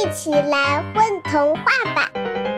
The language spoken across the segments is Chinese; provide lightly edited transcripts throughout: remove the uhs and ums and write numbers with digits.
一起来混童话吧！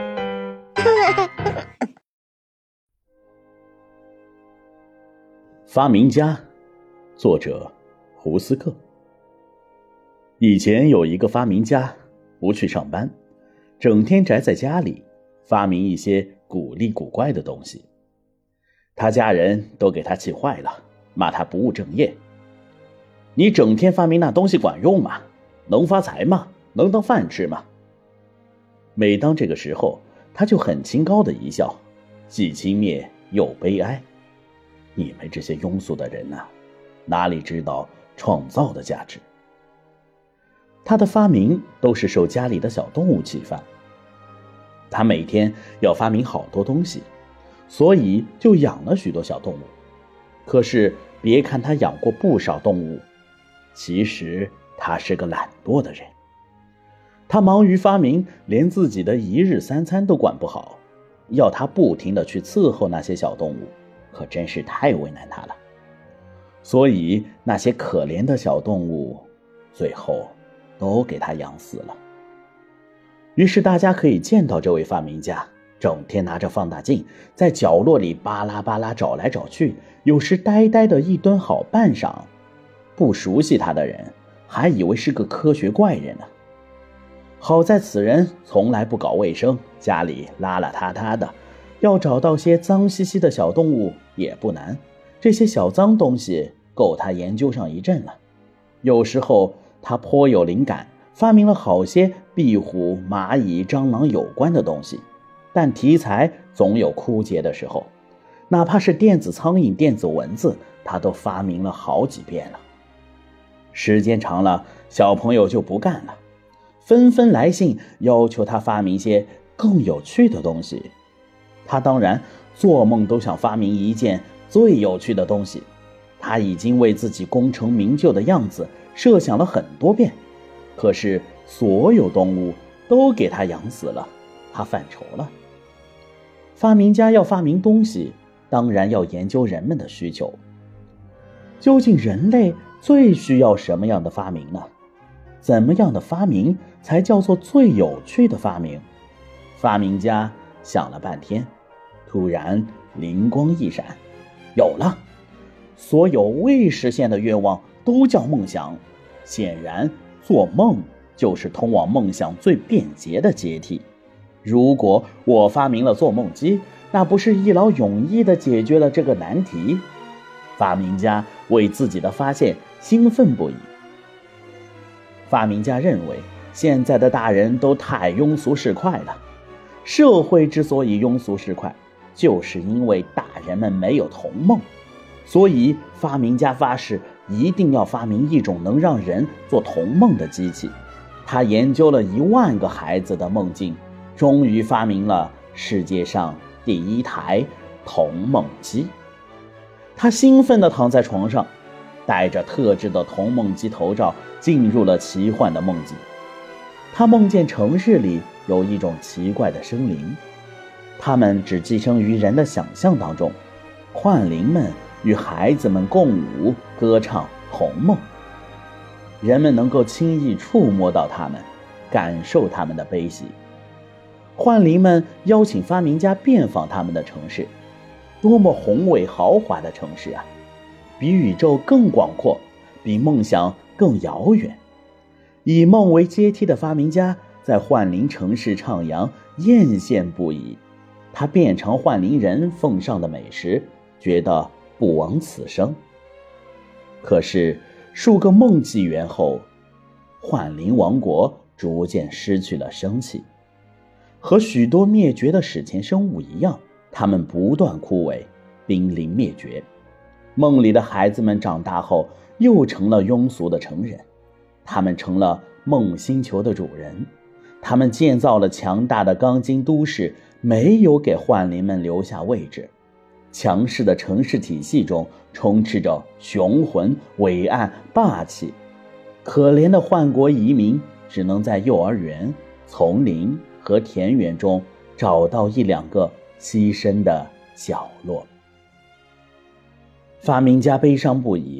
发明家，作者胡斯克。以前有一个发明家，不去上班，整天宅在家里，发明一些古里古怪的东西。他家人都给他气坏了，骂他不务正业。你整天发明那东西管用吗？能发财吗？能当饭吃吗？每当这个时候，他就很清高的一笑，既轻蔑又悲哀。你们这些庸俗的人啊，哪里知道创造的价值？他的发明都是受家里的小动物启发。他每天要发明好多东西，所以就养了许多小动物。可是别看他养过不少动物，其实他是个懒惰的人。他忙于发明，连自己的一日三餐都管不好，要他不停地去伺候那些小动物，可真是太为难他了。所以那些可怜的小动物最后都给他养死了。于是大家可以见到这位发明家整天拿着放大镜在角落里巴拉巴拉找来找去，有时呆呆的一蹲好半晌。不熟悉他的人还以为是个科学怪人呢。好在此人从来不搞卫生，家里邋邋遢遢的，要找到些脏兮兮的小动物也不难，这些小脏东西够他研究上一阵了。有时候他颇有灵感，发明了好些壁虎、蚂蚁、蟑螂有关的东西，但题材总有枯竭的时候，哪怕是电子苍蝇、电子蚊子，他都发明了好几遍了。时间长了，小朋友就不干了，纷纷来信要求他发明些更有趣的东西。他当然做梦都想发明一件最有趣的东西。他已经为自己功成名就的样子设想了很多遍，可是所有动物都给他养死了，他犯愁了。发明家要发明东西，当然要研究人们的需求。究竟人类最需要什么样的发明呢？怎么样的发明才叫做最有趣的发明？发明家想了半天，突然灵光一闪，有了！所有未实现的愿望都叫梦想，显然做梦就是通往梦想最便捷的阶梯。如果我发明了做梦机，那不是一劳永逸地解决了这个难题？发明家为自己的发现兴奋不已。发明家认为现在的大人都太庸俗市侩了，社会之所以庸俗市侩，就是因为大人们没有童梦。所以发明家发誓一定要发明一种能让人做童梦的机器。他研究了10000个孩子的梦境，终于发明了世界上第一台童梦机。他兴奋地躺在床上，戴着特制的童梦机头罩，进入了奇幻的梦境。他梦见城市里有一种奇怪的生灵，他们只寄生于人的想象当中。幻灵们与孩子们共舞歌唱童梦，人们能够轻易触摸到他们，感受他们的悲喜。幻灵们邀请发明家遍访他们的城市，多么宏伟豪华的城市啊！比宇宙更广阔，比梦想更遥远。以梦为阶梯的发明家在幻灵城市徜徉，艳羡不已。他遍尝幻灵人奉上的美食，觉得不枉此生。可是数个梦纪元后，幻灵王国逐渐失去了生气。和许多灭绝的史前生物一样，它们不断枯萎，濒临灭绝。梦里的孩子们长大后又成了庸俗的成人，他们成了梦星球的主人。他们建造了强大的钢筋都市，没有给幻灵们留下位置。强势的城市体系中充斥着雄浑、伟岸、霸气。可怜的幻国移民只能在幼儿园、丛林和田园中找到1-2个栖身的角落。发明家悲伤不已，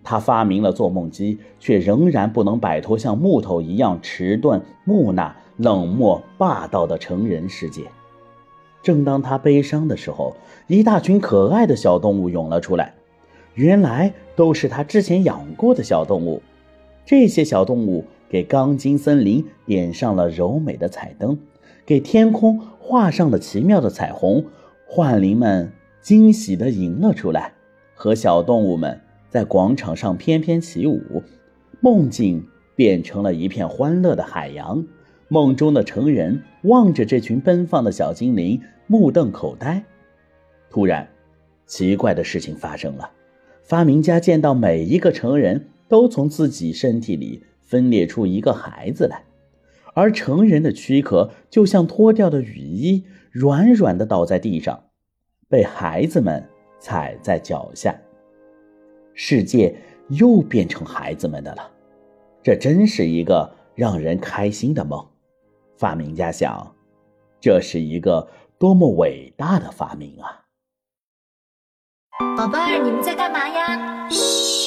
他发明了做梦机，却仍然不能摆脱像木头一样迟钝、木讷、冷漠、霸道的成人世界。正当他悲伤的时候，一大群可爱的小动物涌了出来，原来都是他之前养过的小动物。这些小动物给钢筋森林点上了柔美的彩灯，给天空画上了奇妙的彩虹。幻灵们惊喜地迎了出来，和小动物们在广场上翩翩起舞，梦境变成了一片欢乐的海洋。梦中的成人望着这群奔放的小精灵，目瞪口呆。突然，奇怪的事情发生了。发明家见到每一个成人都从自己身体里分裂出一个孩子来，而成人的躯壳就像脱掉的雨衣，软软地倒在地上，被孩子们踩在脚下。世界又变成孩子们的了，这真是一个让人开心的梦。发明家想，这是一个多么伟大的发明啊！ 宝贝儿，你们在干嘛呀？嘘。